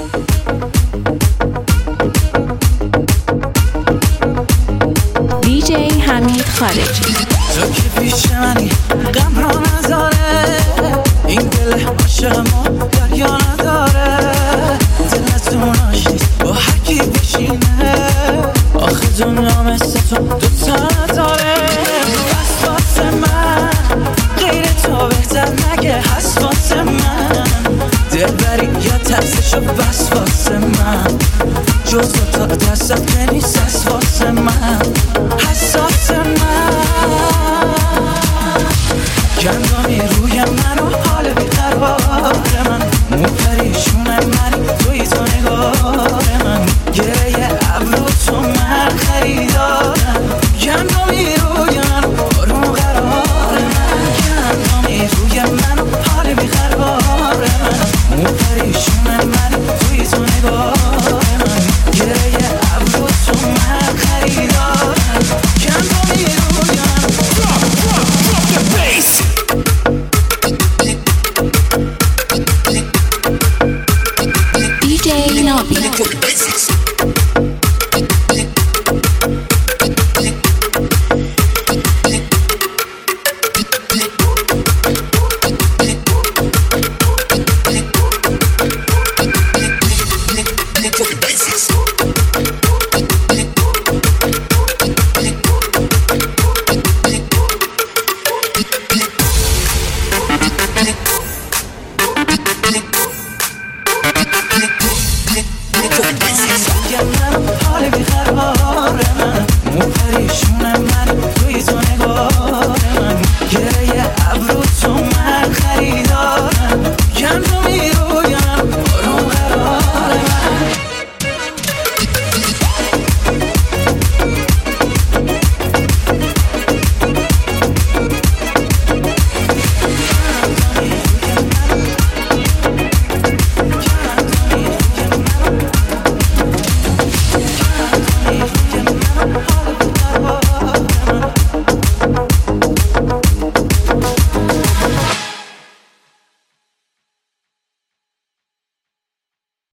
DJ حمید خارجی. تو که پیش منی غم را نداره، این دل عاشق ما دریا نداره، دلتون آشنیست با هر کی بشینه، آخه دنیا مثل تو دوتا نداره. بس واسه من غیر تو بهتر نگه، هست واسه من دلبری یا ترسشو، بس واسه من جز تا دستت که نیست، هست واسه من حساس من گندامی روی من و حال بیقرار من، مو پریشونه منی توی تو نگار من، گره ابرو تو من خریدارم، گندامی روی من و آروم قرار من، گندامی روی من و حال بیقرار من، مو پریشونه منی توی تو نگار من، گره ابرو تو من خریدارم.